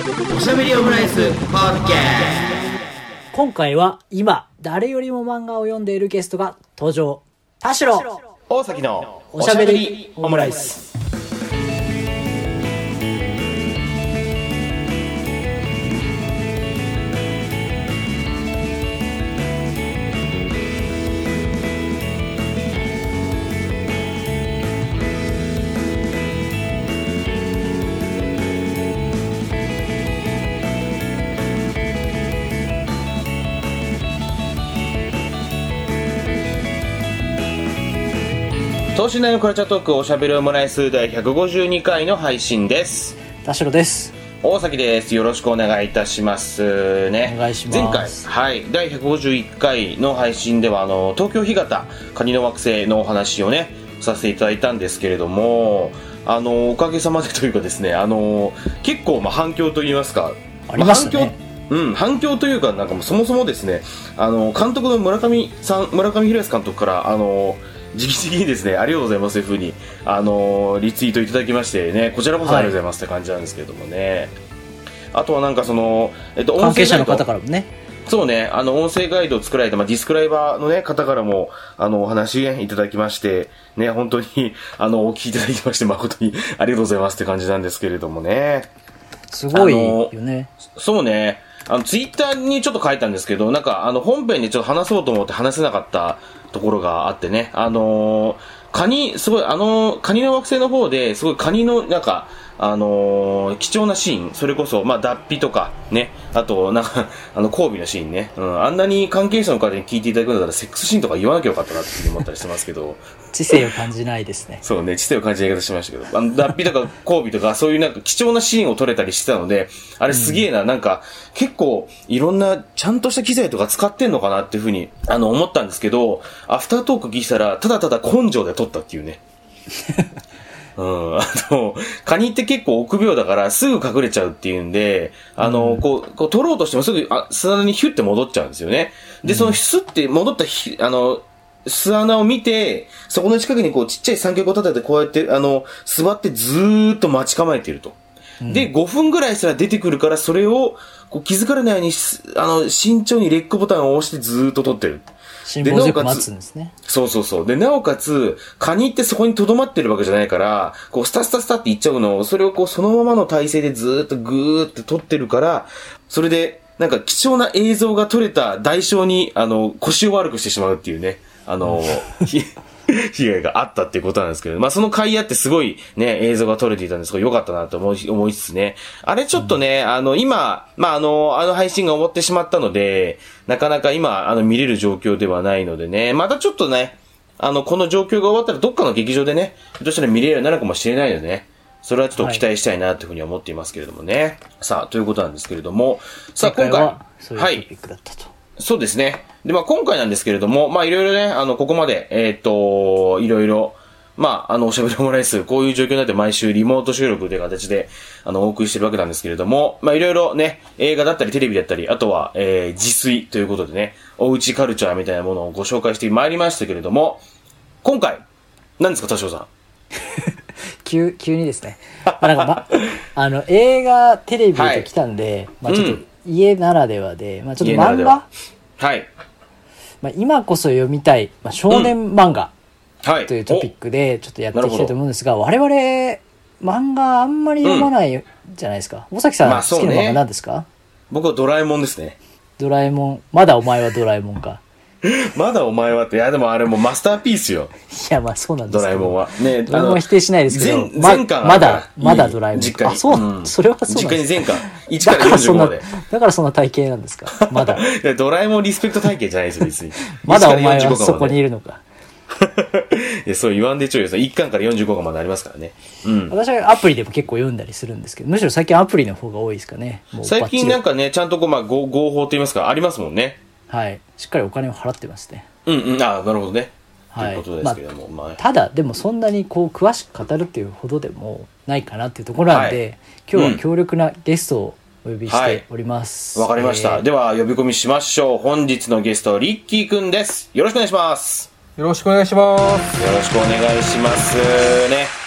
おしゃべりオムライスポッドキャスト。 今回は今誰よりも漫画を読んでいるゲストが登場。田代大崎のおしゃべりオムライス。 等身大のクラチャートークおしゃべりオムライス第152回の配信です。 田代です。 大崎です。よろしくお願いいたしますね。 お願いします。 前回、はい、第151回の配信では東京干潟カニの惑星のお話をねさせていただいたんですけれども、おかげさまでというかですね、結構反響といいますか、 ありましたね。 反響というか、なんかもうそもそもですね、監督の村上宏康監督から直々にですね、ありがとうございますというふうにリツイートいただきましてね、こちらこそありがとうございますって感じなんですけれどもね。あとはなんか関係者の方からもね、 そうね、音声ガイドを作られた、ディスクライバーのね方からもお話いただきましてね、本当にお聞きいただきまして誠にありがとうございますって感じなんですけれどもね。 すごいよね。 そうね、ツイッターにちょっと書いたんですけど、なんか本編でちょっと話そうと思って話せなかったところがあってね、カニ、すごいカニの惑星の方ですごいカニのなんか貴重なシーン、それこそ脱皮とかね、あとなんか交尾のシーンね、あんなに関係者の方に聞いていただくんだったらセックスシーンとか言わなきゃよかったなって思ったりしてますけど知性を感じないですね。 そうね、知性を感じない言い方しましたけど、脱皮とか交尾とかそういうなんか貴重なシーンを撮れたりしてたので、あれすげえな、なんか結構いろんなちゃんとした機材とか使ってんのかなっていうふうに思ったんですけど、アフタートーク聞いたらただただ根性で撮ったっていうねカニって結構臆病だからすぐ隠れちゃうっていうんで、こう取ろうとしてもすぐ巣穴にヒュッて戻っちゃうんですよね。で、そのスッて戻った巣穴を見て、そこの近くにこうちっちゃい三脚を立ててこうやって座ってずーっと待ち構えていると。で、5分ぐらいすら出てくるから、それをこう気づかれないように慎重にレックボタンを押してずーっと撮ってる。 辛抱強く待つんですね。 そうそうそう。で、なおかつ、カニってそこに留まってるわけじゃないから、こう、スタスタスタっていっちゃうのを、それをこう、そのままの体勢でずーっとぐーって撮ってるから、それで、なんか貴重な映像が撮れた代償に、腰を悪くしてしまうっていうね、被害があったっていうことなんですけど、その回あってすごいね、映像が撮れていたんですごい良かったなと思いつつね。あれちょっとね、今、配信が終わってしまったので、なかなか今、見れる状況ではないのでね、またちょっとね、この状況が終わったらどっかの劇場でね、ひょっとしたら見れるようになるかもしれないのでね、それはちょっと期待したいなというふうに思っていますけれどもね。さあ、ということなんですけれども、さあ、今回はそういうトピックだったと。 はい。そうですね。で、今回なんですけれども、いろいろね、ここまで、いろいろ、おしゃべりオムライス、こういう状況になって毎週リモート収録という形で、お送りしてるわけなんですけれども、いろいろね、映画だったりテレビだったり、あとは、自炊ということでね、おうちカルチャーみたいなものをご紹介してまいりましたけれども、今回、何ですか、田代さん。 急にですね。映画、テレビと来たんで、ちょっと家ならではで、ちょっと漫画、 はい。 今こそ読みたい、少年漫画はい。 というトピックでちょっとやっていきたいと思うんですが、我々漫画あんまり読まないじゃないですか。大崎さん、好きな漫画何ですか？ 僕はドラえもんですね。 ドラえもん。まだお前はドラえもんか。 まだお前はって、いやでもあれもマスターピースよ。 いやそうなんですけど。 ドラえもんは。ね、 ドラえもんは否定しないですけど、 全巻まだドラえもん。 実家に。 それはそうなんです。 実家に全巻。1から45まで。 だからそんな体型なんですか。まだ。 いや、ドラえもんリスペクト体型じゃないですよ、別に。 まだお前はそこにいるのか。 いや、そう言わんでちょいよ。1巻から45巻までありますからね。 私はアプリでも結構読んだりするんですけど、むしろ最近アプリの方が多いですかね。 最近なんかね、ちゃんと合法と言いますか、ありますもんね。 はい。しっかりお金を払ってますね。 なるほどね。 はい。 ということですけども。 ただ、でもそんなに詳しく語るっていうほどでもないかなっていうところなんで、今日は強力なゲストをお呼びしております。 わかりました。では、呼び込みしましょう。本日のゲスト、リッキーくんです。よろしくお願いします。 よろしくお願いします。 よろしくお願いしますね。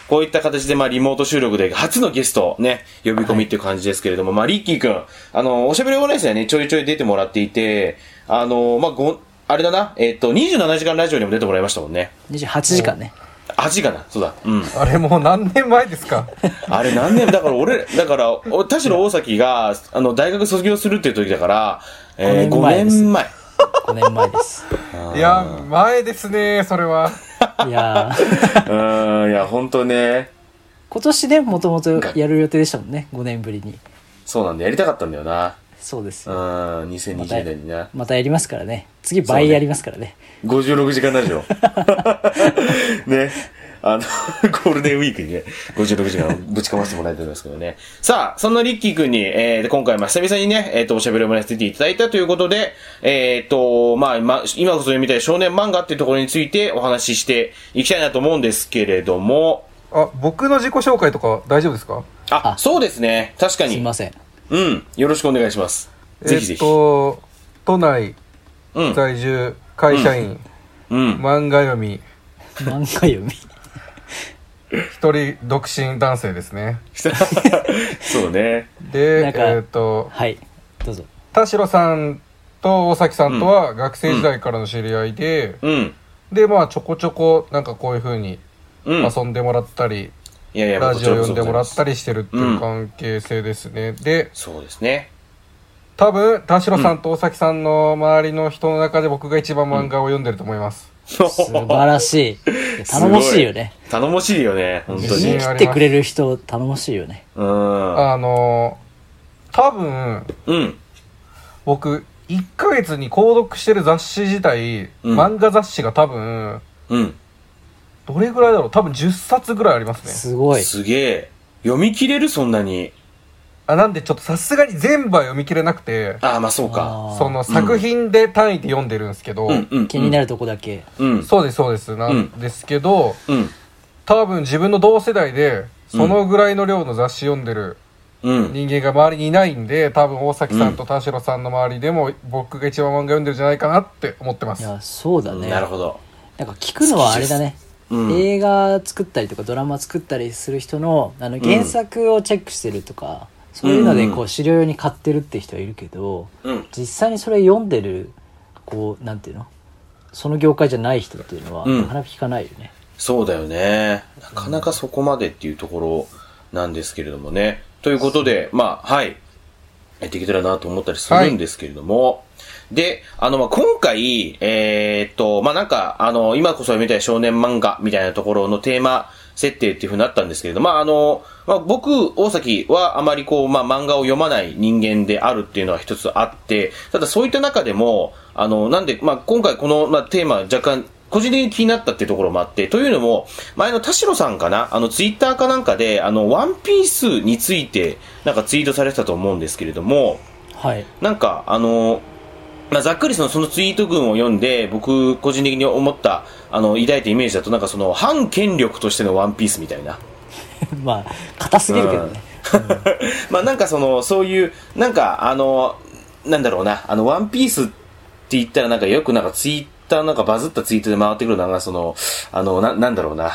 こういった形でリモート収録で初のゲストね、呼び込みっていう感じですけれども、リッキーくん、おしゃべりオンラインにはね、ちょいちょい出てもらっていて、あれだな、27時間ラジオにも出てもらいましたもんね。 28時間ね。 8時間だ、そうだ。うん。 あれもう何年前ですか？ あれ何年、だから田代大崎が、大学卒業するっていう時だから、5年前。 5年前です。 いや、前ですね、それは。 いやいや、本当ね。 今年ね、もともとやる予定でしたもんね、5年ぶりに。 そうなんだ、やりたかったんだよな。 そうですよ。 2020年にな。 またやりますからね。次倍やりますからね。 56時間ラジオ。ね。ゴールデンウィークにね、56時間ぶちかましてもらいたいんですけどね。さあ、そんなリッキーくんに、今回、久々にね、おしゃべりをもらせていただいたということで、今こそ読みたい少年漫画っていうところについてお話ししていきたいなと思うんですけれども。 僕の自己紹介とか大丈夫ですか？ そうですね。確かに。 すいません。 うん。よろしくお願いします。ぜひぜひ。 都内在住、会社員、漫画読み。 漫画読み。 一人独身男性ですね。 そうね。 で、 はい、どうぞ。 田代さんと大崎さんとは学生時代からの知り合いで、で、ちょこちょこなんかこういう風に遊んでもらったり、ラジオ読んでもらったりしてるっていう関係性ですね。で、 そうですね。 多分、田代さんと大崎さんの周りの人の中で僕が一番漫画を読んでると思います。 素晴らしい。頼もしいよね。 頼もしいよね、本当に。 言い切ってくれる人頼もしいよね。 多分、僕1ヶ月に購読してる雑誌自体、漫画雑誌が多分、どれぐらいだろう、多分10冊ぐらいありますね。 すごい。 すげえ。読み切れる、そんなに。 なんでちょっとさすがに全部は読み切れなくて、 そうか。 その作品で単位で読んでるんですけど、 気になるとこだけ。 そうですなんですけど、多分自分の同世代でそのぐらいの量の雑誌読んでる人間が周りにいないんで、多分大崎さんと田代さんの周りでも僕が一番漫画読んでるんじゃないかなって思ってます。 いや、そうだね。 なるほど。 なんか聞くのはあれだね。映画作ったりとかドラマ作ったりする人の原作をチェックしてるとか、そういうので資料用に買ってるって人はいるけど、実際にそれ読んでるなんていうの、その業界じゃない人っていうのはなかなか聞かないよね。 そうだよね。なかなかそこまでっていうところなんですけれどもね。ということで、はい。やっていけたらなと思ったりするんですけれども。で、今回、なんか、今こそ読みたい少年漫画みたいなところのテーマ設定っていう風になったんですけれども、僕、大崎はあまり漫画を読まない人間であるっていうのは一つあって、ただそういった中でも、なんで、今回この、テーマ若干、個人的に気になったっていうところもあって、というのも、前の田代さんかな、ツイッターかなんかで、ワンピースについて、なんかツイートされてたと思うんですけれども、 はい。 なんか、ざっくりそのツイート群を読んで、僕個人的に思った、抱いたイメージだと、なんか反権力としてのワンピースみたいな。 硬すぎるけどね。 なんかそういう、なんかなんだろうな、ワンピースって言ったらなんかよくなんかツイッターなんかバズったツイートで回ってくるのが、なんだろうな、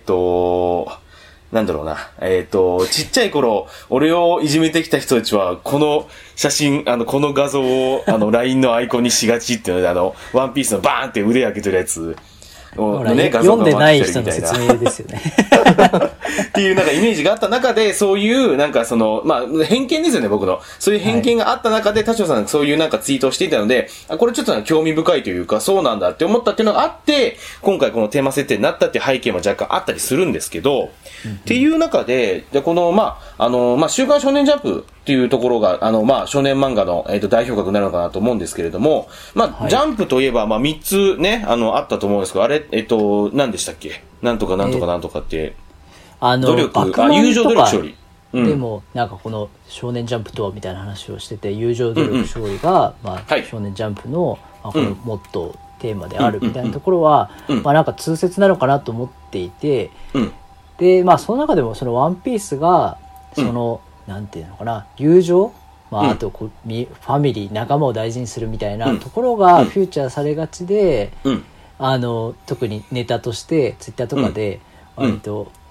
なんだろうな、ちっちゃい頃、俺をいじめてきた人たちは、この写真、この画像を、LINE のアイコンにしがちっていうので、ワンピースのバーンって腕開けてるやつをね、画像が回ってきたりみたいな。 読んでない人の説明ですよね。 っていうなんかイメージがあった中で、そういうなんか偏見ですよね、僕の。そういう偏見があった中で、田代さんがそういうなんかツイートをしていたので、これちょっと興味深いというか、そうなんだって思ったっていうのがあって、今回このテーマ設定になったっていう背景も若干あったりするんですけど、っていう中で、じゃこの、週刊少年ジャンプっていうところが、少年漫画の、代表格になるのかなと思うんですけれども、ジャンプといえば、3つね、あったと思うんですけど、あれ、何でしたっけ？なんとかなんとかなんとかって、努力、友情努力勝利。 でも、なんかこの少年ジャンプとはみたいな話をしてて、友情努力勝利が、少年ジャンプの、このモットー、テーマであるみたいなところは、なんか通説なのかなと思っていて、で、その中でもそのワンピースが、なんていうのかな、友情、あとファミリー、仲間を大事にするみたいなところがフューチャーされがちで、特にネタとしてツイッターとかで割と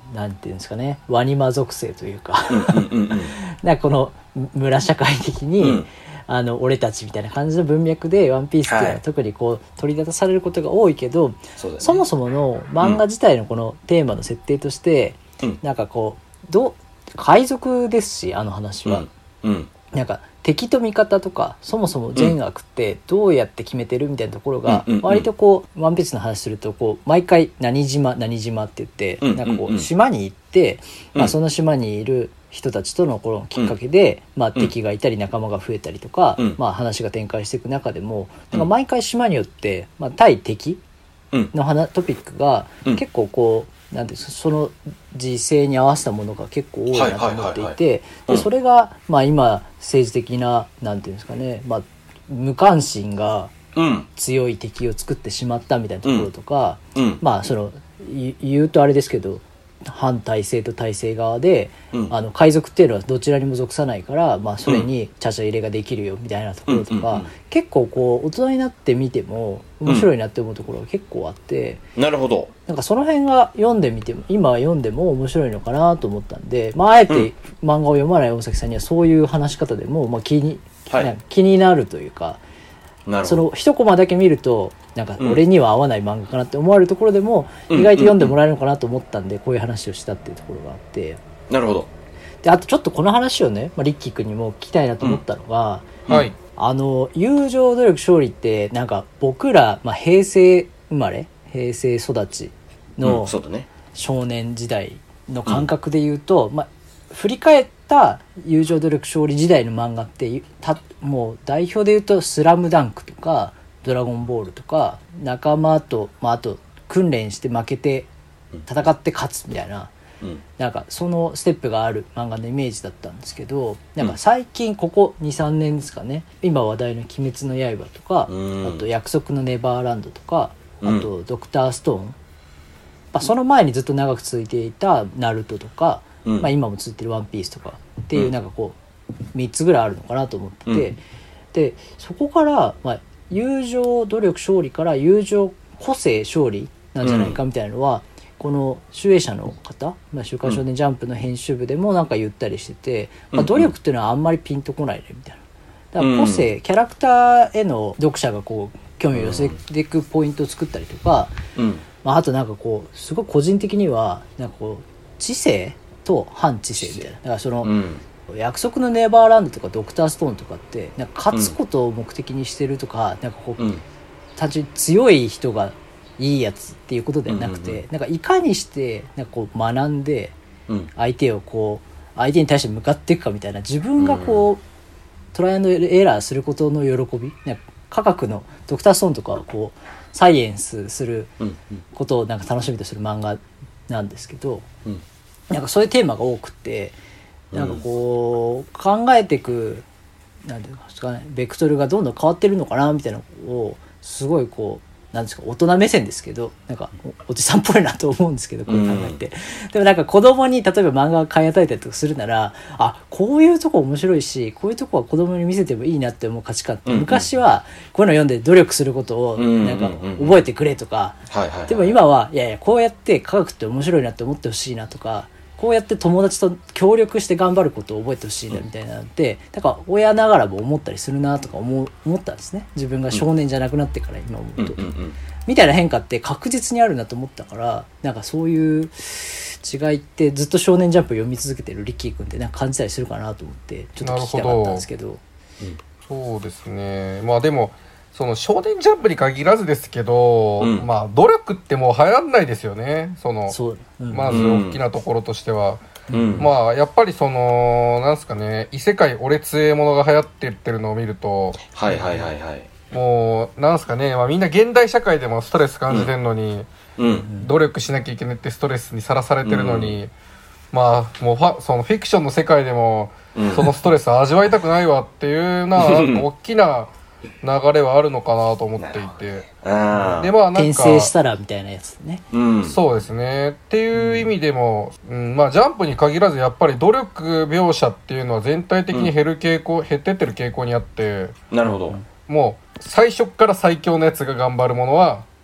なんていうんですかね、ワニマ属性というかなんかこの村社会的に、俺たちみたいな感じの文脈でワンピースっていうのは特にこう取り出されることが多いけど、そもそもの漫画自体のこのテーマの設定として、なんかこう海賊ですし、あの話は、なんか敵と味方とかそもそも善悪ってどうやって決めてるみたいなところが割とこうワンピースの話するとこう毎回何島何島って言ってなんかこう島に行ってその島にいる人たちとのこのきっかけで敵がいたり仲間が増えたりとか話が展開していく中でもなんか毎回島によって対敵のトピックが結構こうなんでその時勢に合わせたものが結構多いなと思っていて、でそれが今政治的ななんていうんですかね、無関心が強い敵を作ってしまったみたいなところとか、その言うとあれですけど反体制と体制側で、海賊っていうのはどちらにも属さないから、それにちゃちゃ入れができるよみたいなところとか、結構こう大人になってみても面白いなって思うところが結構あって、 なるほど。 なんかその辺が読んでみても今読んでも面白いのかなと思ったんで、あえて漫画を読まない大崎さんにはそういう話し方でも、気になるというか、その一コマだけ見るとなんか俺には合わない漫画かなって思われるところでも、意外と読んでもらえるのかなと思ったんで、こういう話をしたっていうところがあって、 なるほど。 であとちょっとこの話をね、リッキー君にも聞きたいなと思ったのが、友情努力勝利ってなんか僕ら、平成生まれ平成育ちの少年時代の感覚で言うと、振り返った友情努力勝利時代の漫画ってもう代表で言うとスラムダンクとかドラゴンボールとか仲間と、あと訓練して負けて戦って勝つみたいな、なんかそのステップがある漫画のイメージだったんですけど、なんか最近ここ 2,3 年ですかね、今話題の鬼滅の刃とか、あと約束のネバーランドとか、あとドクターストーン、その前にずっと長く続いていたナルトとか、今も続いてるワンピースとかっていうなんかこう3つぐらいあるのかなと思ってて、でそこから、友情努力勝利から友情個性勝利なんじゃないかみたいなのは、この集英社の方、週刊少年ジャンプの編集部でもなんか言ったりしてて、努力っていうのはあんまりピンとこないねみたいな。だから個性、キャラクターへの読者がこう興味を寄せていくポイントを作ったりとか、あとなんかこうすごい個人的にはなんかこう知性と反知性みたいな。だからその、約束のネバーランドとかドクターストーンとかってなんか勝つことを目的にしてるとか、なんかこう、単純に強い人がいいやつっていうことではなくて、なんかいかにしてなんかこう学んで相手に対して向かっていくかみたいな、自分がこうトライアンドエラーすることの喜び、なんか科学のドクターストーンとかはこうサイエンスすることをなんか楽しみとする漫画なんですけど、なんかそういうテーマが多くて、なんかこう考えていくなんていうんですかね、ベクトルがどんどん変わってるのかなみたいなのをすごいこうなんですか、大人目線ですけどなんかおじさんっぽいなと思うんですけど、こういう考えて、でもなんか子供に例えば漫画を買い与えたりとかするなら、こういうとこ面白いし、こういうとこは子供に見せてもいいなって思う価値観って、昔はこういうの読んで努力することをなんか覚えてくれとか、でも今はいやいやこうやって科学って面白いなって思ってほしいなとか、こうやって友達と協力して頑張ることを覚えてほしいなみたいなのって、だから親ながらも思ったりするなとか思ったんですね。自分が少年じゃなくなってから今思うと、みたいな変化って確実にあるなと思ったから、なんかそういう違いってずっと少年ジャンプ読み続けてるリッキー君ってなんか感じたりするかなと思ってちょっと聞きたかったんですけど。 そうですね。でもその少年ジャンプに限らずですけど、努力ってもう流行んないですよね。まず大きなところとしては、やっぱりそのなんすかね、異世界俺強えものが流行ってってるのを見ると、もうなんすかね、みんな現代社会でもストレス感じてるのに、努力しなきゃいけないってストレスにさらされてるのに、もうそのフィクションの世界でもそのストレスを味わいたくないわっていう大きな流れはあるのかなと思っていて、でなんか転生したらみたいなやつね、 そうですねっていう意味でも、ジャンプに限らずやっぱり努力描写っていうのは全体的に減ってってる傾向にあって、 なるほど、 もう最初から最強のやつが頑張るものは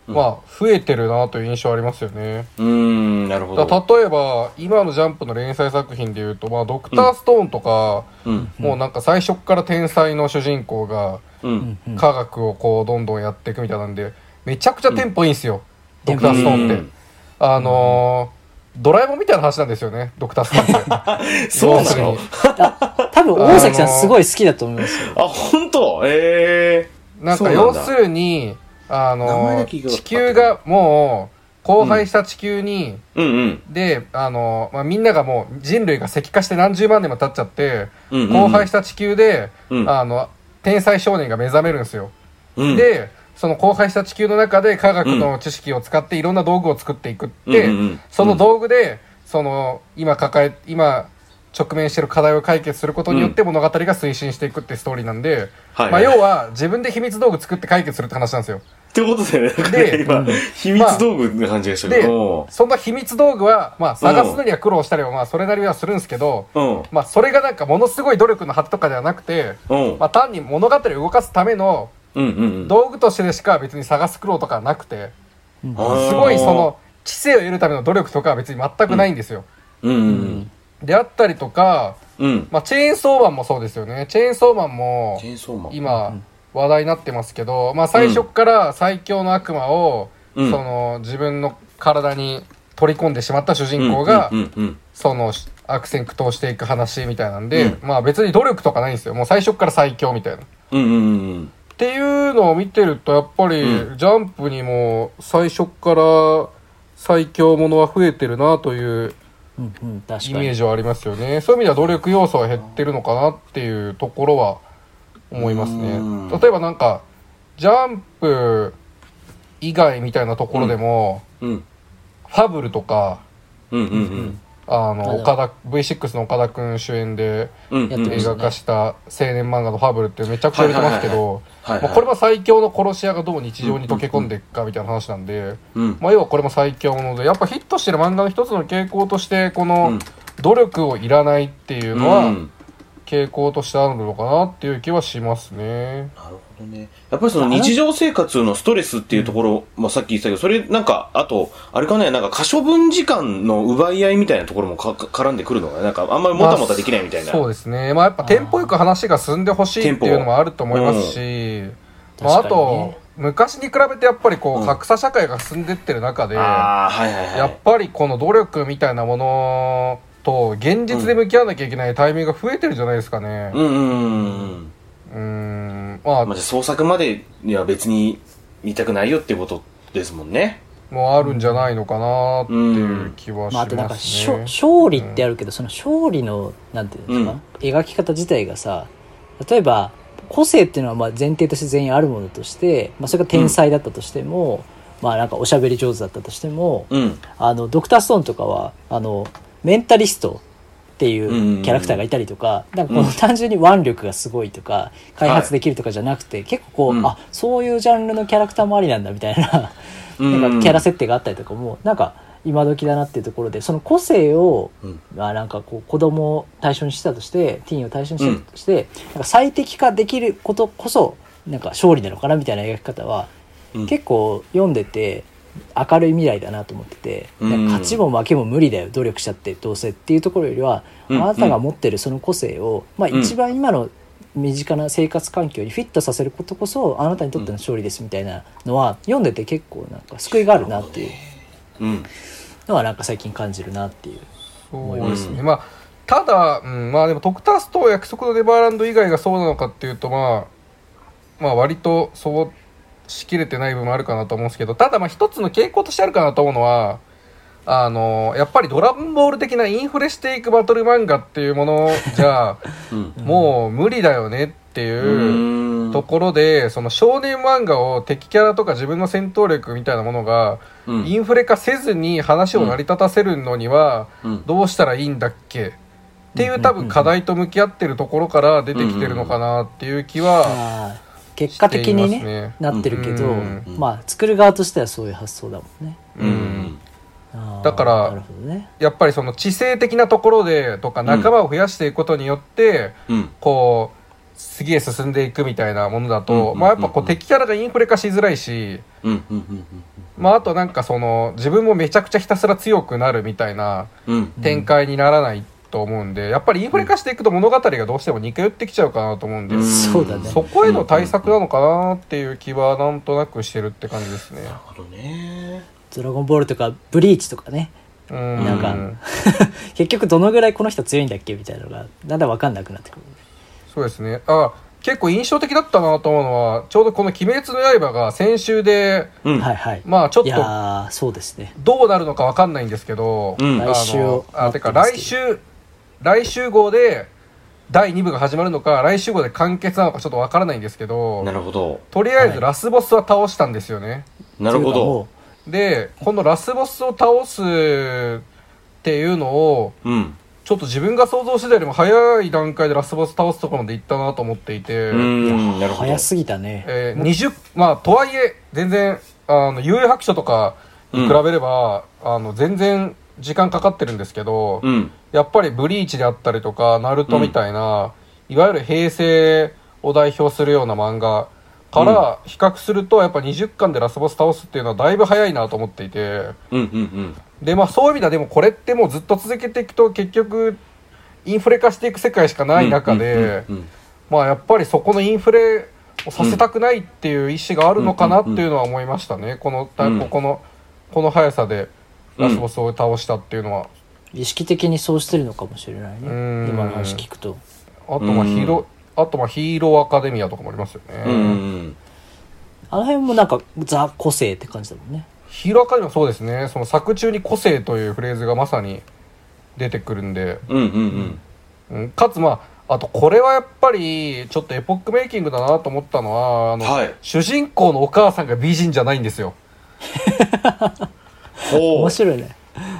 まあ増えてるなという印象ありますよね。 なるほど。 例えば今のジャンプの連載作品でいうと、まあ、ドクターストーンとか、もうなんか最初から天才の主人公が科学をこうどんどんやっていくみたいなんで、めちゃくちゃテンポいいんですよ、ドクターストーンって。ドラえもんみたいな話なんですよね、ドクターストーンってそうなの？ 多分大崎さんすごい好きだと思いますよ。 本当？ なんか要するに地球がもう荒廃した地球に、でまあ、みんながもう人類が石化して何十万年も経っちゃって、荒廃した地球で、天才少年が目覚めるんですよ。でその荒廃した地球の中で科学の知識を使っていろんな道具を作っていくって、その道具でその今直面している課題を解決することによって物語が推進していくってストーリーなんで、まあ、要は自分で秘密道具作って解決するって話なんですよ。 ってことだよね。で、今、秘密道具って感じがしたけど、 で、そんな秘密道具は、まあ、探すのには苦労したりは、まあ、それなりはするんですけど、まあ、それがなんかものすごい努力の果てとかではなくて、まあ、単に物語を動かすための道具としてでしか別に探す苦労とかはなくて、すごいその知性を得るための努力とかは別に全くないんですよ。であったりとか、まあ、チェーンソーマンもそうですよね。チェーンソーマンも今話題になってますけど、まあ、最初から最強の悪魔を、その自分の体に取り込んでしまった主人公が、その悪戦苦闘していく話みたいなんで、まあ別に努力とかないんですよ。もう最初から最強みたいな。っていうのを見てるとやっぱりジャンプにも最初から最強ものは増えてるなというイメージはありますよね。そういう意味では努力要素は減ってるのかなっていうところは思いますね。例えばなんかジャンプ以外みたいなところでも、ファブルとか、岡田 V6 の岡田君主演で映画化した青年漫画のファブルってめちゃくちゃ売れてますけど、これも最強の殺し屋がどう日常に溶け込んでいくかみたいな話なんで、まあ要はこれも最強もので、やっぱヒットしてる漫画の一つの傾向としてこの努力をいらないっていうのは傾向としてあるのかなっていう気はしますね。 なるほどね。やっぱりその日常生活のストレスっていうところ、まあさっき言ったけど、それなんか、あと、あれかね、なんか可処分時間の奪い合いみたいなところも絡んでくるのが、なんかあんまりもたもたできないみたいな。 そうですね。まあやっぱテンポよく話が進んでほしいっていうのもあると思いますし、まああと、昔に比べてやっぱりこう、格差社会が進んでってる中で、やっぱりこの努力みたいなものと現実で向き合わなきゃいけないタイミングが増えてるじゃないですかね。 まあ創作までには別に見たくないよっていうことですもんね。 もうあるんじゃないのかなっていう気はしますね。 まあ、なんか勝利ってあるけど、その勝利のなんていうんですか、描き方自体がさ、例えば個性っていうのはまあ前提として全員あるものとして、まあ、それが天才だったとしても、まあなんかおしゃべり上手だったとしても、ドクターストーンとかはメンタリストっていうキャラクターがいたりとか、なんかこの単純に腕力がすごいとか開発できるとかじゃなくて、結構こう、あ、そういうジャンルのキャラクターもありなんだみたいな、なんかキャラ設定があったりとかもなんか今時だなっていうところで、その個性を、まあなんかこう子供を対象にしたとして、ティーンを対象にしたとして、なんか最適化できることこそなんか勝利なのかなみたいな描き方は、結構読んでて明るい未来だなと思ってて、なんか勝ちも負けも無理だよ、努力しちゃってどうせっていうところよりは、あなたが持ってるその個性を、まあ、一番今の身近な生活環境にフィットさせることこそあなたにとっての勝利ですみたいなのは、読んでて結構なんか救いがあるなっていうのはなんか最近感じるなっていう思いますね。 まあただ、まあでもドクタースト約束のネバーランド以外がそうなのかっていうと、まあ割とそうしきれてない部分もあるかなと思うんですけど、ただまあ一つの傾向としてあるかなと思うのは、やっぱりドラゴンボール的なインフレしていくバトル漫画っていうものじゃもう無理だよねっていうところで、その少年漫画を敵キャラとか自分の戦闘力みたいなものがインフレ化せずに話を成り立たせるのにはどうしたらいいんだっけっていう多分課題と向き合ってるところから出てきてるのかなっていう気は結果的にねなってるけど、まあ作る側としてはそういう発想だもんね。 だから、やっぱりその知性的なところでとか仲間を増やしていくことによって、こうすげえ進んでいくみたいなものだと、まあやっぱこう敵キャラがインフレ化しづらいし、まああとなんかその自分もめちゃくちゃひたすら強くなるみたいな展開にならないと思うんで、やっぱりインフレ化していくと物語がどうしても似通ってきちゃうかなと思うんで、 そうだね。 そこへの対策なのかなっていう気はなんとなくしてるって感じですね。 なるほどね。 ドラゴンボールとかブリーチとかね、なんか結局どのぐらいこの人強いんだっけみたいなのがだんだん分かんなくなってくる。 そうですね。結構印象的だったなと思うのは、ちょうどこの鬼滅の刃が先週で、 はいはい。 まあちょっと、 いやそうですね。 どうなるのか分かんないんですけど、 来週てか来週号で第2部が始まるのか、来週号で完結なのかちょっと分からないんですけど、 なるほど。 とりあえずラスボスは倒したんですよね。 なるほど。 で、このラスボスを倒すっていうのを、ちょっと自分が想像してたよりも早い段階でラスボス倒すところまで行ったなと思っていて、 なるほど。 早すぎたね。 まあとはいえ全然幽遊白書とかに比べれば、全然時間かかってるんですけど、やっぱりブリーチであったりとかナルトみたいな、いわゆる平成を代表するような漫画から比較すると、やっぱ20巻でラスボス倒すっていうのはだいぶ早いなと思っていて、でまあそういう意味ではでもこれってもうずっと続けていくと結局インフレ化していく世界しかない中で、まあやっぱりそこのインフレをさせたくないっていう意思があるのかなっていうのは思いましたね。この速さでラスボスを倒したっていうのは、 意識的にそうしてるのかもしれないね。今の話聞くと。 あとまあヒーローアカデミアとかもありますよね。 あの辺もなんかザ個性って感じだもんね。 ヒーローアカデミアそうですね。その作中に個性というフレーズがまさに出てくるんで、かつまああとこれはやっぱりちょっとエポックメイキングだなと思ったのは、主人公のお母さんが美人じゃないんですよ。 面白いね。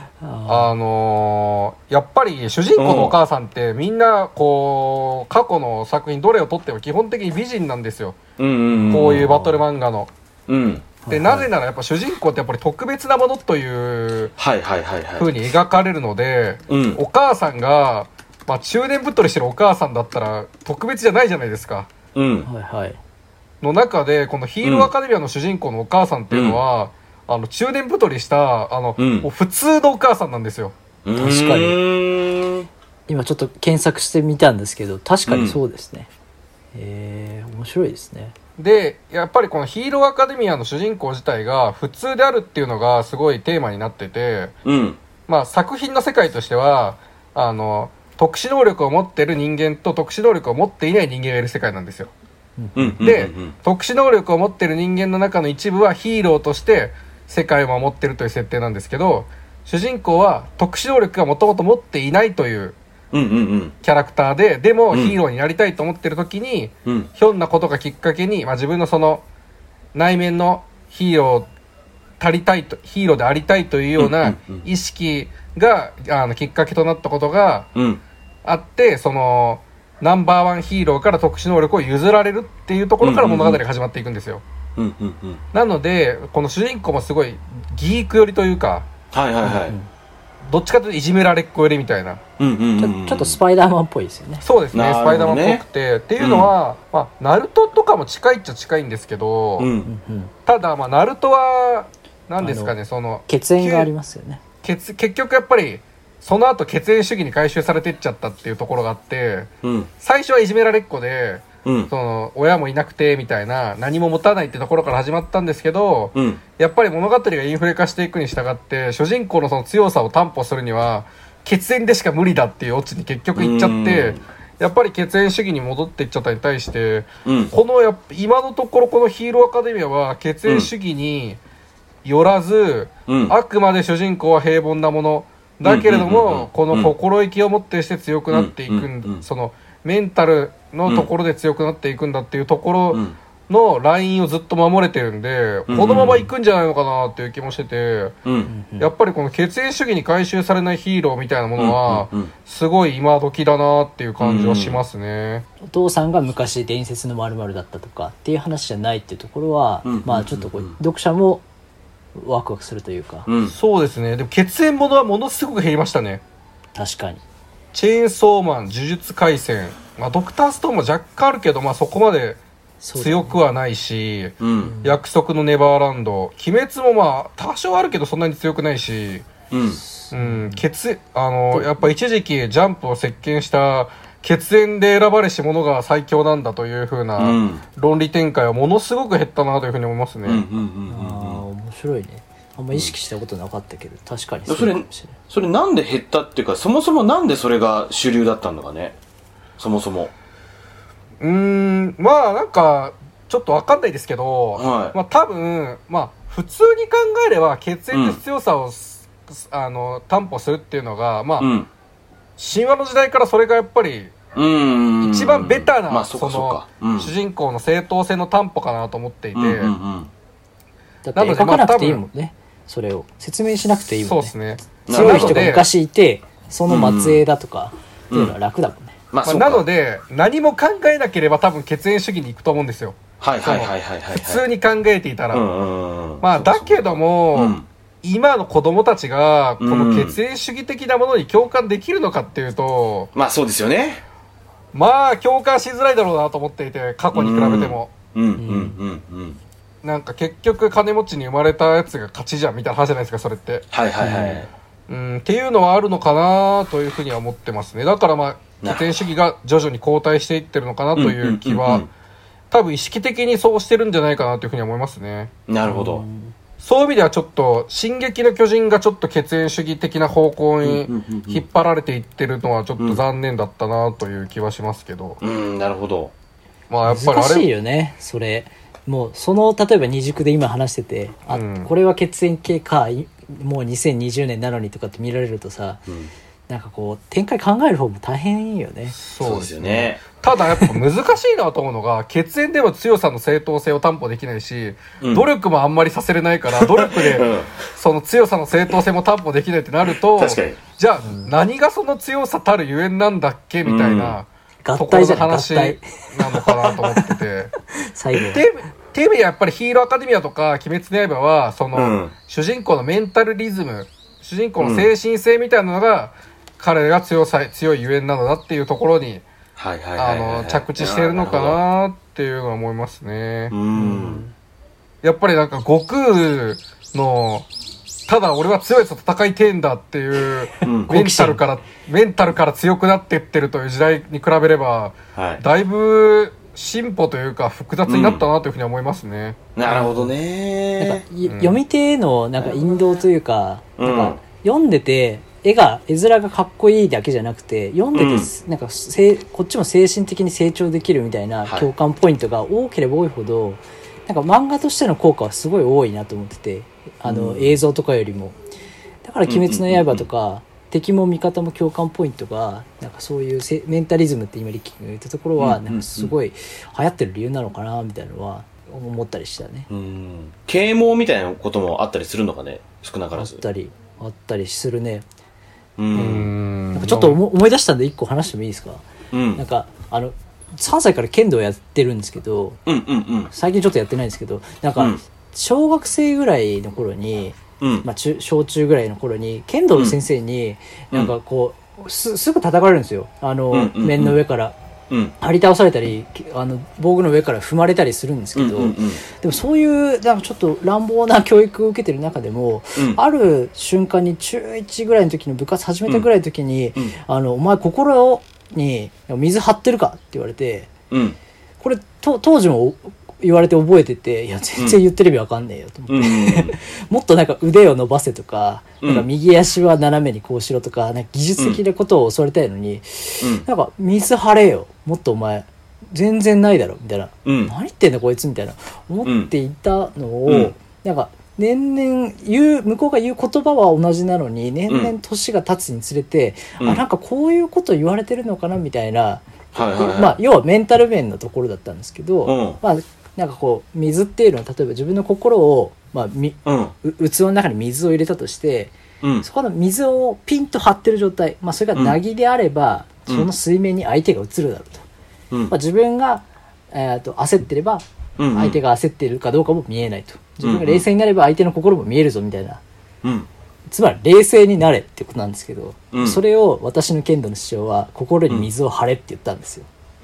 やっぱり主人公のお母さんってみんなこう過去の作品どれを撮っても基本的に美人なんですよ。こういうバトル漫画の。でなぜならやっぱ主人公ってやっぱり特別なものという風に描かれるので、お母さんが、まあ、中年太りしてるお母さんだったら特別じゃないじゃないですか。の中でこのヒーローアカデミアの主人公のお母さんっていうのは、中年太りしたもう普通のお母さんなんですよ。 確かに今ちょっと検索してみたんですけど確かにそうですね。面白いですね。 でやっぱりこのヒーローアカデミアの主人公自体が普通であるっていうのがすごいテーマになってて、まあ作品の世界としては特殊能力を持ってる人間と特殊能力を持っていない人間がいる世界なんですよ。で特殊能力を持ってる人間の中の一部はヒーローとして世界を守ってるという設定なんですけど、主人公は特殊能力がもともと持っていないというキャラクターで、でもヒーローになりたいと思ってる時に、ひょんなことがきっかけに、まあ、自分のその内面のヒーローでありたいというような意識がきっかけとなったことがあって、そのナンバーワンヒーローから特殊能力を譲られるっていうところから物語が始まっていくんですよ。なのでこの主人公もすごいギーク寄りというか、どっちかというといじめられっ子寄りみたいな、 ちょっとスパイダーマンっぽいですよね。 そうですね、スパイダーマンっぽくて、っていうのは、まあ、ナルトとかも近いっちゃ近いんですけど、ただまあナルトは何ですかね、その血縁がありますよね。 結局やっぱりその後血縁主義に回収されてっちゃったっていうところがあって、最初はいじめられっ子で、その親もいなくてみたいな、何も持たないってところから始まったんですけど、やっぱり物語がインフレ化していくに従って主人公のその強さを担保するには血縁でしか無理だっていうオチに結局いっちゃって、やっぱり血縁主義に戻っていっちゃったに対して、この今のところこのヒーローアカデミアは血縁主義によらず、あくまで主人公は平凡なものだけれども、この心意気をもってして強くなっていく、そのメンタルのところで強くなっていくんだっていうところのラインをずっと守れてるんで、このままいくんじゃないのかなっていう気もしてて、やっぱりこの血縁主義に回収されないヒーローみたいなものはすごい今時だなっていう感じはしますね。 お父さんが昔伝説の〇〇だったとかっていう話じゃないっていうところは、まあちょっとこう読者もワクワクするというか、 そうですね。でも血縁ものはものすごく減りましたね。 確かに。 チェーンソーマン、呪術廻戦、 まあ、ドクターストーンも若干あるけど、まあ、そこまで強くはないし、 うん、 約束のネバーランド、鬼滅もまあ多少あるけどそんなに強くないし、 うん、 やっぱ一時期ジャンプを席巻した血縁で選ばれし者が最強なんだという風な論理展開はものすごく減ったなというふうに思いますね。 面白いね。あんま意識したことなかったけど、確かにそうかもしれない。 それなんで減ったっていうか、そもそもなんでそれが主流だったんだかね、そもそも。 まあなんかちょっと分かんないですけど、 はい、 まあ多分まあ普通に考えれば血縁の強さを、担保するっていうのがまあ、神話の時代からそれがやっぱり一番ベタな、 まあ、 その主人公の正当性の担保かなと思っていて、 だって描かなくていいもんね。それを説明しなくていいもんね。 そうですね。 強い人が昔いてその末裔だとかっていうのは楽だもんね。 なので何も考えなければ多分血縁主義に行くと思うんですよ。 普通に考えていたら、まあだけども、今の子供たちがこの血縁主義的なものに共感できるのかっていうと、 まあそうですよね。 まあ共感しづらいだろうなと思っていて、過去に比べてもなんか結局金持ちに生まれたやつが勝ちじゃんみたいな話じゃないですか、それって。っていうのはあるのかなというふうには思ってますね。だからまあ血縁主義が徐々に後退していってるのかなという気は、多分意識的にそうしてるんじゃないかなというふうに思いますね。 なるほど。 そういう意味ではちょっと進撃の巨人がちょっと血縁主義的な方向に引っ張られていってるのはちょっと残念だったなという気はしますけど。 なるほど。 まあやっぱり難しいよね、それ。もうその例えば二軸で今話してて、これは血縁系か、もう2020年なのにとかって見られるとさ、なんかこう展開考える方も大変よね。 そうですよね。ただやっぱ難しいなと思うのが、血縁では強さの正当性を担保できないし、努力もあんまりさせれないから、努力でその強さの正当性も担保できないってなると、じゃあ何がその強さたるゆえんなんだっけみたいなところの話なのかなと思ってて。最後っていう意味ではやっぱりヒーローアカデミアとか鬼滅の刃はその主人公のメンタルリズム、主人公の精神性みたいなのが彼が強いゆえんなのだっていうところに着地してるのかなっていうのは思いますね。やっぱりなんか悟空のただ俺は強いやつと戦いてえんだっていうメンタルから強くなってってるという時代に比べれば、だいぶ進歩というか複雑になったなというふうに思いますね。 なるほどね。 なんか読み手のなんか引導というか、なんか読んでて絵面がかっこいいだけじゃなくて、読んでてなんかこっちも精神的に成長できるみたいな共感ポイントが多ければ多いほど、なんか漫画としての効果はすごい多いなと思ってて、映像とかよりも。だから鬼滅の刃とか、敵も味方も共感ポイントがなんかそういうメンタリズムって今リッキーが言ったところはなんかすごい流行ってる理由なのかなみたいなのは思ったりしたね。 啓蒙みたいなこともあったりするのかね、少なからず。 あったりするね。なんかちょっと思い出したんで1個話してもいいですか。なんか3歳から剣道やってるんですけど、最近ちょっとやってないんですけど、なんか小学生ぐらいの頃に、小中ぐらいの頃に剣道の先生になんかこうすぐ叩かれるんですよ。面の上から張り倒されたり防具の上から踏まれたりするんですけど、でもそういうなんかちょっと乱暴な教育を受けてる中でも、ある瞬間に中1ぐらいの時の部活始めたぐらいの時に、お前心に水張ってるかって言われて、これ当時も言われて覚えてて、いや全然言ってる意味わかんねえよと思って、もっとなんか腕を伸ばせとか、なんか右足は斜めにこうしろとか、なんか技術的なことを教わりたいのに、なんか水張れよ、もっとお前全然ないだろみたいな、何言ってんだこいつみたいな思っていたのを、なんか年々向こうが言う言葉は同じなのに、年々年が経つにつれて、なんかこういうこと言われてるのかなみたいな、要はメンタル面のところだったんですけど、なんかこう水っていうのは例えば自分の心を、器の中に水を入れたとして、そこの水をピンと張ってる状態、それが凪であれば、その水面に相手が映るだろうと、自分が、焦ってれば相手が焦っているかどうかも見えないと、自分が冷静になれば相手の心も見えるぞみたいな、つまり冷静になれってことなんですけど、それを私の剣道の師匠は心に水を張れって言ったんですよ。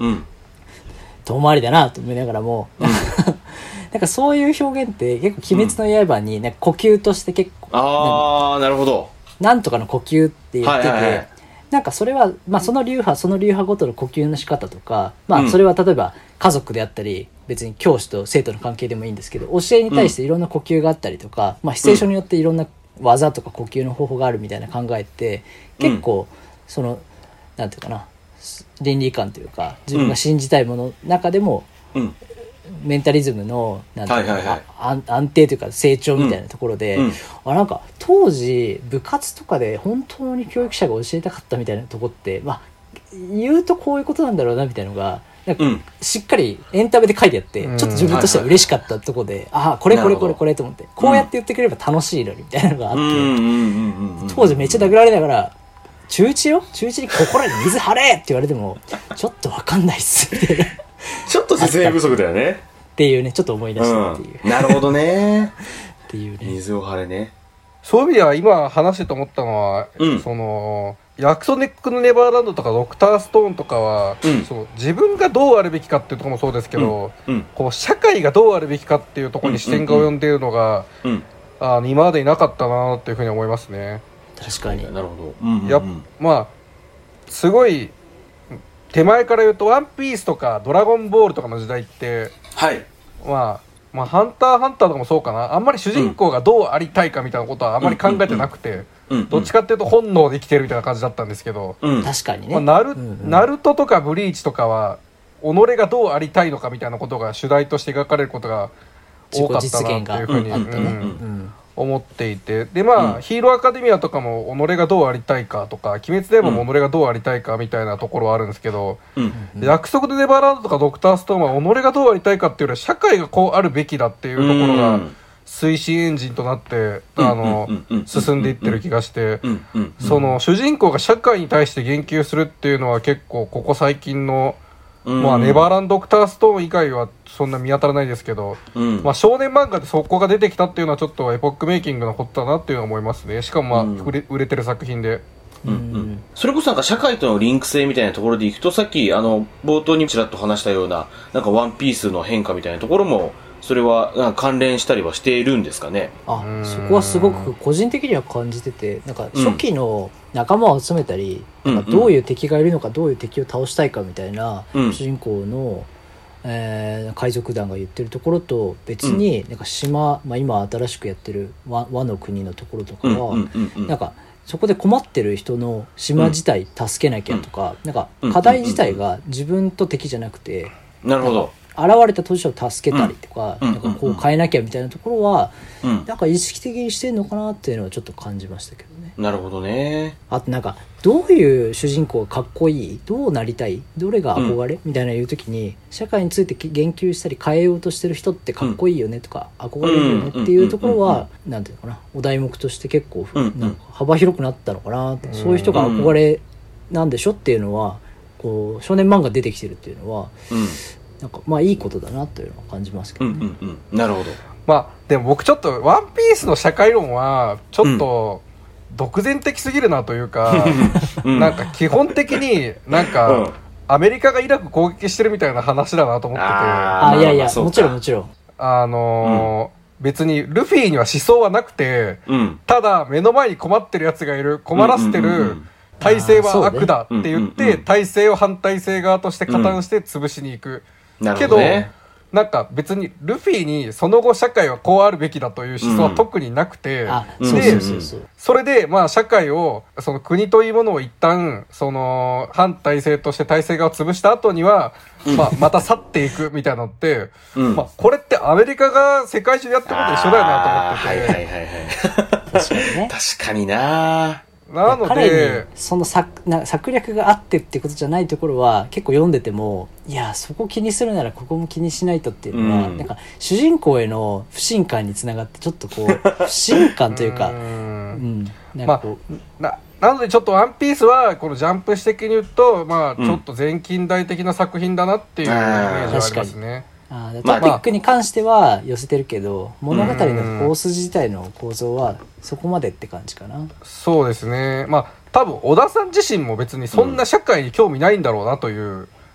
遠回りだなと思いながらも、なんかそういう表現って結構鬼滅の刃になんか呼吸として結構、 なるほど。 なんとかの呼吸って言ってて、なんかそれは、まあその流派ごとの呼吸の仕方とか、まあそれは例えば家族であったり、別に教師と生徒の関係でもいいんですけど、教えに対していろんな呼吸があったりとか、まあシチュエーションによっていろんな技とか呼吸の方法があるみたいな考えって、結構その、なんていうかな、倫理観というか、自分が信じたいものの中でも、メンタリズムのなんていうか、安定というか成長みたいなところで、なんか当時部活とかで本当に教育者が教えたかったみたいなとこって、まあ言うとこういうことなんだろうなみたいなのがなんかしっかりエンタメで書いてあって、ちょっと自分としては嬉しかったとこで、ああこれと思って、こうやって言ってくれれば楽しいのにみたいなのがあって、当時めっちゃ殴られながら、中1に心に水張れって言われてもちょっと分かんないっすみたいなちょっと説明不足だよねっていうね、ちょっと思い出したっていう、 なるほどねっていうね、 水を張れね。 そういう意味では今話してと思ったのは、その約束のネバーランドとかドクターストーンとかは、そう自分がどうあるべきかっていうところもそうですけど、こう社会がどうあるべきかっていうところに視点が及んでいるのが、今までいなかったなっていうふうに思いますね。 確かに。 なるほど。 まあすごい手前から言うとワンピースとかドラゴンボールとかの時代って、まあハンターハンターとかもそうかな、あんまり主人公がどうありたいかみたいなことはあんまり考えてなくて、どっちかっていうと本能で生きてるみたいな感じだったんですけど、 確かにね、 ナルトとかブリーチとかは己がどうありたいのかみたいなことが主題として描かれることが多かったなっていうふうに思っていて、でまあ、ヒーローアカデミアとかも己がどうありたいかとか、鬼滅でも己がどうありたいかみたいなところはあるんですけど、約束のネバーランドとかドクターストーンは己がどうありたいかっていうよりは社会がこうあるべきだっていうところが推進エンジンとなって進んでいってる気がして、その主人公が社会に対して言及するっていうのは結構ここ最近のまあネバーランドドクターストーン以外はそんな見当たらないですけど、まあ少年漫画でそこが出てきたっていうのはちょっとエポックメイキングなことだなっていうのは思いますね。しかもまあ売れてる作品で、 それこそなんか社会とのリンク性みたいなところでいくと、さっき冒頭にちらっと話したようななんかワンピースの変化みたいなところもそれはなんか関連したりはしているんですかね。 そこはすごく個人的には感じてて、なんか初期の仲間を集めたり、なんかどういう敵がいるのか、どういう敵を倒したいかみたいな、主人公の、海賊団が言ってるところと別に、なんか島、まあ、今新しくやってる和の国のところとかは、なんかそこで困ってる人の島自体助けなきゃとか、なんか課題自体が自分と敵じゃなくて、 なるほど、 現れた当事者を助けたりとか、なんかこう変えなきゃみたいなところは、なんか意識的にしてんのかなっていうのはちょっと感じましたけどね。 なるほどね。 あとなんかどういう主人公がかっこいい、どうなりたい、どれが憧れ、みたいな言うときに社会について言及したり変えようとしてる人ってかっこいいよねとか、憧れるよねっていうところは、なんていうのかな、お題目として結構なんか幅広くなったのかなって、そういう人が憧れなんでしょっていうのは、こう少年漫画出てきてるっていうのは、なんかまあいいことだなというのは感じますけどね。 なるほど。 まあでも僕ちょっとワンピースの社会論はちょっと独善的すぎるなというか、なんか基本的になんかアメリカがイラク攻撃してるみたいな話だなと思ってて、 いやいや、もちろんもちろん、 別にルフィには思想はなくて、ただ目の前に困ってるやつがいる、困らせてる体制は悪だって言って体制を反体制側として加担して潰しに行く。けどなんか別にルフィにその後社会はこうあるべきだという思想は特になくて、でそれでまあ社会を、その国というものを一旦その反体制として体制側を潰した後には、まあまた去っていくみたいなのって、まあこれってアメリカが世界中でやってることと一緒だよなと思ってて、 確かにな。 なので彼にその策略があってってことじゃないところは結構読んでても、いやそこ気にするならここも気にしないとっていうのは、なんか主人公への不信感につながってちょっとこう不信感というかなんかこう、 なのでちょっとワンピースはこのジャンプ史的に言うと、まあちょっと前近代的な作品だなっていうイメージはありますね。 トピックに関しては寄せてるけど、物語の構図自体の構造はそこまでって感じかな。 そうですね。まあ多分小田さん自身も別にそんな社会に興味ないんだろうなという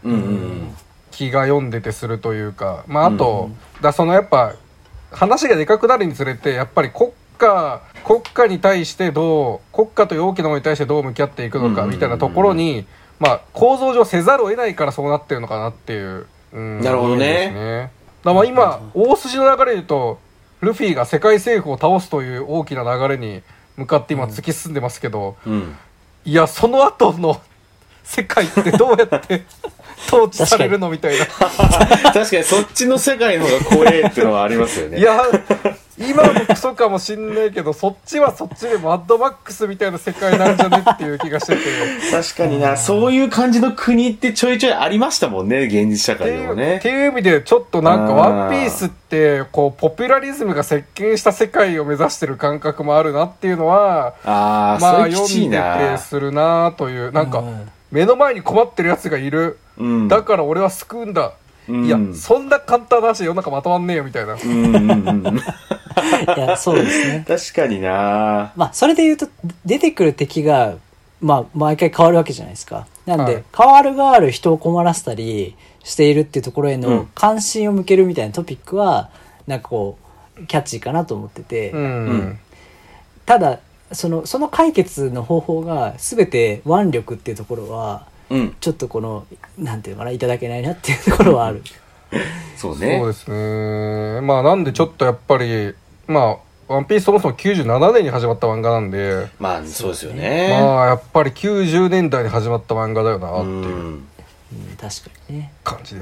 気が読んでてするというか、まああと、やっぱ話がでかくなるにつれてやっぱり国家に対して国家という大きなものに対してどう向き合っていくのかみたいなところに、まあ構造上せざるを得ないからそうなってるのかなっていう、 なるほどね。 だから今大筋の流れで言うとルフィが世界政府を倒すという大きな流れに向かって今突き進んでますけど、いやその後の世界ってどうやって統治されるのみたいな確かにそっちの世界の方が怖えっていうのはありますよね。 いや今もクソかもしんないけどそっちはそっちでマッドマックスみたいな世界なんじゃねっていう気がしてて確かにな、そういう感じの国ってちょいちょいありましたもんね、現実社会でもね。 っていう意味でちょっとなんかワンピースってこうポピュラリズムが席巻した世界を目指してる感覚もあるなっていうのはまあ読んでてするなという、なんか目の前に困ってるやつがいる、だから俺は救うんだ、いやそんな簡単な話で世の中まとまんねえよみたいな。 いやそうですね。 確かにな。 まあそれで言うと出てくる敵がまあ毎回変わるわけじゃないですか。なんで、変わる変わる人を困らせたりしているっていうところへの関心を向けるみたいなトピックはなんかこうキャッチーかなと思ってて、ただその解決の方法が全て腕力っていうところは、ちょっとこのなんていうのかないただけないなっていうところはある。 そうね。 そうですね。まあなんでちょっとやっぱりまあワンピースそもそも97年に始まった漫画なんで、 まあそうですよね。 まあやっぱり90年代に始まった漫画だよなっていう。 確かにね。 感じです。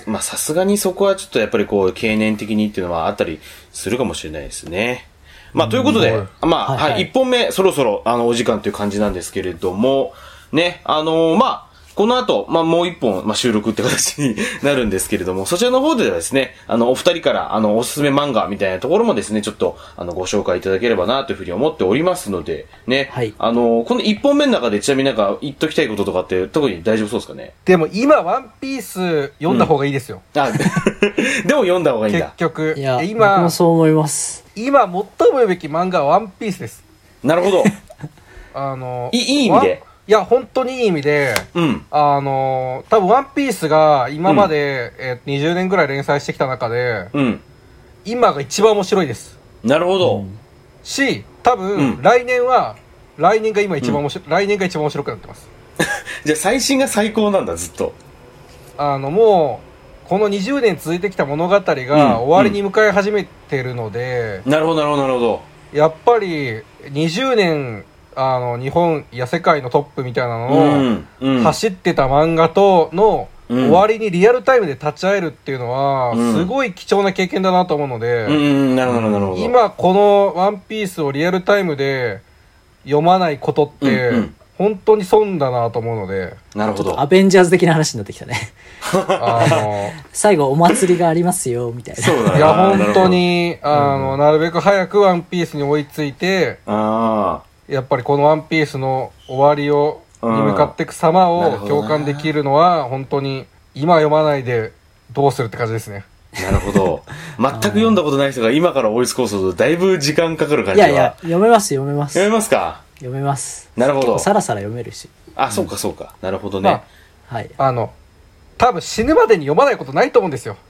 まあさすがにそこはちょっとやっぱりこう経年的にっていうのはあったりするかもしれないですね。まあということで、まあはい、1本目そろそろお時間という感じなんですけれどもね、まあこの後、まあ、もう一本、まあ、収録って形になるんですけれども、そちらの方ではですね、お二人から、おすすめ漫画みたいなところもですね、ちょっと、ご紹介いただければな、というふうに思っておりますので、ね。 はい。 この一本目の中で、ちなみになんか、言っときたいこととかって、特に大丈夫そうですかね？ でも、今、ワンピース読んだ方がいいですよ。 でも読んだ方がいいんだ。 結局。 いや、今、僕もそう思います。 今、最も読むべき漫画はワンピースです。 なるほど。いい意味で。 いや、本当にいい意味で、多分ワンピースが今まで、20年ぐらい連載してきた中で、今が一番面白いです。 なるほど。 多分、来年が一番面白くなってます。 じゃあ最新が最高なんだ、ずっと。 もう、この20年続いてきた物語が終わりに向かい始めてるので、 なるほど、なるほど、なるほど。やっぱり、20年、日本や世界のトップみたいなのを走ってた漫画との終わりにリアルタイムで立ち会えるっていうのはすごい貴重な経験だなと思うので、 なるほどなるほど。 今このワンピースをリアルタイムで読まないことって本当に損だなと思うので、 なるほど。 アベンジャーズ的な話になってきたね。最後お祭りがありますよみたいな。 そうだね。いや本当になるべく早くワンピースに追いついて、やっぱりこのワンピースの終わりに向かっていく様を共感できるのは本当に今読まないでどうするって感じですね。 なるほど。全く読んだことない人が今から追いつこうとするとだいぶ時間かかる感じは。 いや読めます。読めますか？ 読めます。 なるほど。 さらさら読めるし。 そうかそうか。なるほどね。 はい。 多分死ぬまでに読まないことないと思うんですよ。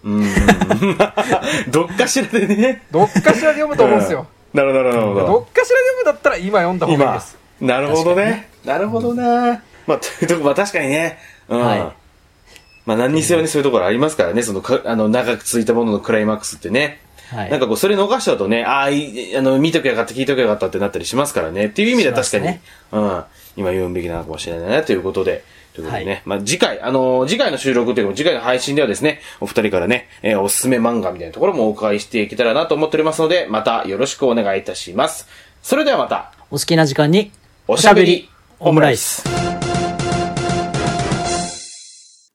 どっかしらでね。 どっかしらで読むと思うんですよ。 なるほどなるほど。 どっかしら読むだったら今読んだ方がいいです。 なるほどね。なるほどな。まあ確かにね。まあ何にせよね、そういうところありますからね。長く続いたもののクライマックスってね。なんかこうそれ逃しちゃうとね、見ときゃよかった聞いときゃよかったってなったりしますからね。っていう意味では確かに、今読むべきなのかもしれないなということで。ということでね、まあ次回の収録というか次回の配信ではですね、お二人からね、おすすめ漫画みたいなところもお伺いしていけたらなと思っておりますので、またよろしくお願いいたします。それではまた、 お好きな時間におしゃべりオムライス。